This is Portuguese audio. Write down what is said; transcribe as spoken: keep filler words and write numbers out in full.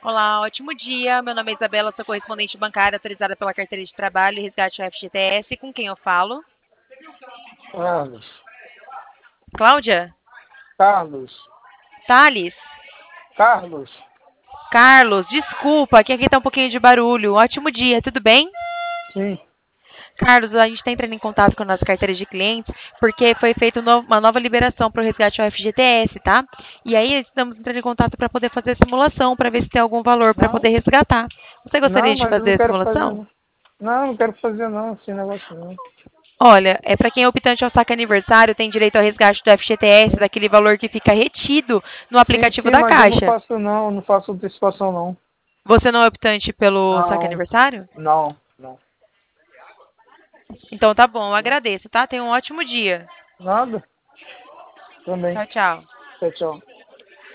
Olá, ótimo dia. Meu nome é Isabela, sou correspondente bancária autorizada pela Carteira de Trabalho e Resgate F G T S. Com quem eu falo? Carlos. Cláudia? Carlos. Thales? Carlos. Carlos, desculpa, que aqui tá um pouquinho de barulho. Ótimo dia, tudo bem? Sim. Carlos, a gente está entrando em contato com a nossa carteira de clientes porque foi feita uma nova liberação para o resgate ao F G T S, tá? E aí estamos entrando em contato para poder fazer a simulação, para ver se tem algum valor para Não, poder resgatar. Você gostaria não, de mas eu fazer não a quero fazer, simulação? não. Não, não quero fazer, não, esse negócio não. Olha, é para quem é optante ao saque aniversário, tem direito ao resgate do F G T S, Sim, daquele valor que fica retido no sim, aplicativo sim, da mas eu não Caixa. faço, não, não faço antecipação, não. Você não é optante pelo saque Não, aniversário? não, não. Então tá bom, eu agradeço, tá? Tenha um ótimo dia. Nada? Também. Tchau, tchau. Tchau, tchau.